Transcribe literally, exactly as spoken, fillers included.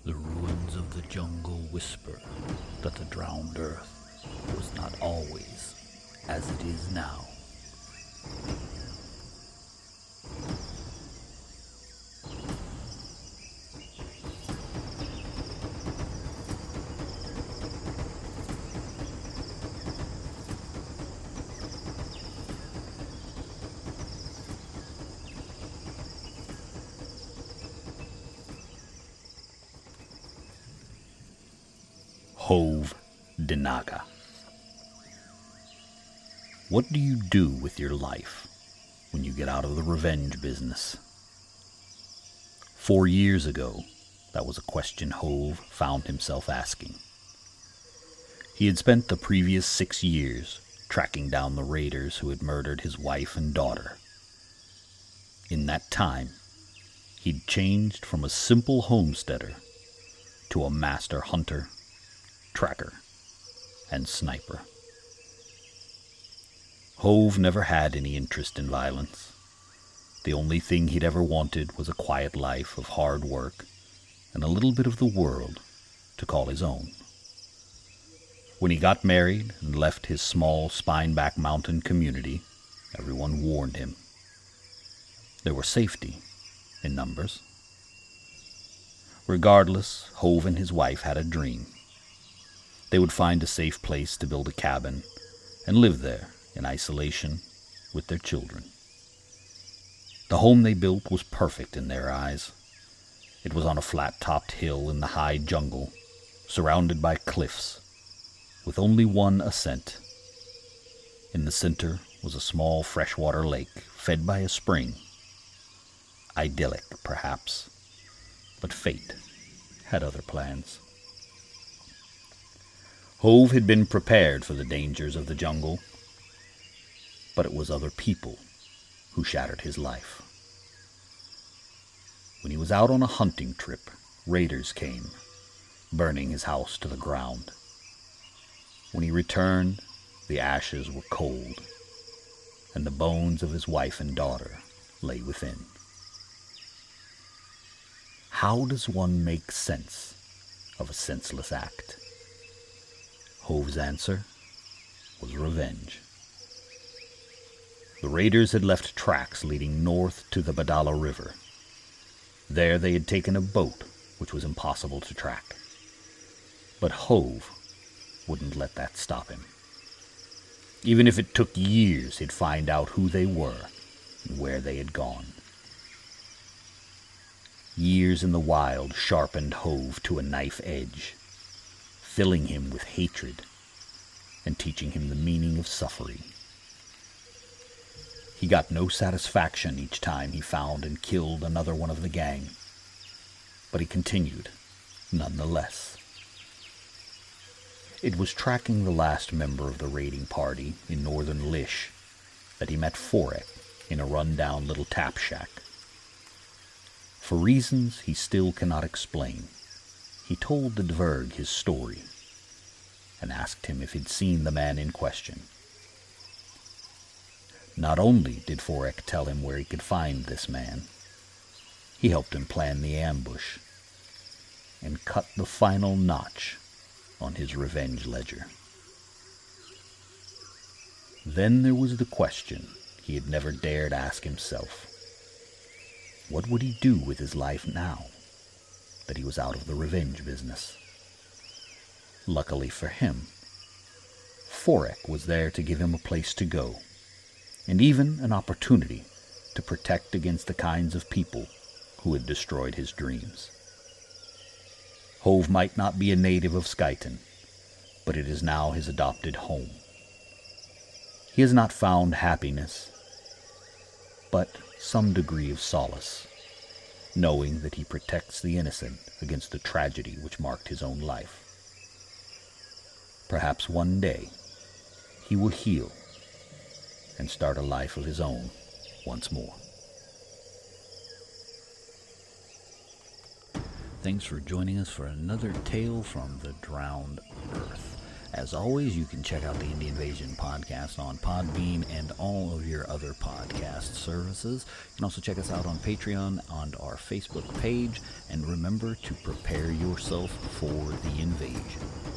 The ruins of the jungle whisper that the drowned earth was not always as it is now. Hove Denaga. What do you do with your life when you get out of the revenge business? Four years ago, that was a question Hove found himself asking. He had spent the previous six years tracking down the raiders who had murdered his wife and daughter. In that time, he'd changed from a simple homesteader to a master hunter, tracker, and sniper. Hove never had any interest in violence. The only thing he'd ever wanted was a quiet life of hard work and a little bit of the world to call his own. When he got married and left his small Spineback Mountain community, everyone warned him. There was safety in numbers. Regardless, Hove and his wife had a dream. They would find a safe place to build a cabin and live there in isolation with their children. The home they built was perfect in their eyes. It was on a flat-topped hill in the high jungle, surrounded by cliffs, with only one ascent. In the center was a small freshwater lake fed by a spring. Idyllic, perhaps, but fate had other plans. Hove had been prepared for the dangers of the jungle, but it was other people who shattered his life. When he was out on a hunting trip, raiders came, burning his house to the ground. When he returned, the ashes were cold, and the bones of his wife and daughter lay within. How does one make sense of a senseless act? Hove's answer was revenge. The raiders had left tracks leading north to the Badala River. There they had taken a boat, which was impossible to track. But Hove wouldn't let that stop him. Even if it took years, he'd find out who they were and where they had gone. Years in the wild sharpened Hove to a knife edge, filling him with hatred and teaching him the meaning of suffering. He got no satisfaction each time he found and killed another one of the gang, but he continued nonetheless. It was tracking the last member of the raiding party in northern Lish that he met Forek in a run-down little tap shack. For reasons he still cannot explain, he told the Dverg his story and asked him if he'd seen the man in question. Not only did Forek tell him where he could find this man, he helped him plan the ambush and cut the final notch on his revenge ledger. Then there was the question he had never dared ask himself. What would he do with his life now that he was out of the revenge business? Luckily for him, Forek was there to give him a place to go, and even an opportunity to protect against the kinds of people who had destroyed his dreams. Hove might not be a native of Skyton, but it is now his adopted home. He has not found happiness, but some degree of solace, knowing that he protects the innocent against the tragedy which marked his own life. Perhaps one day he will heal and start a life of his own once more. Thanks for joining us for another tale from the Drowned Earth. As always, you can check out the Indie Invasion podcast on Podbean and all of your other podcast services. You can also check us out on Patreon and our Facebook page. And remember to prepare yourself for the invasion.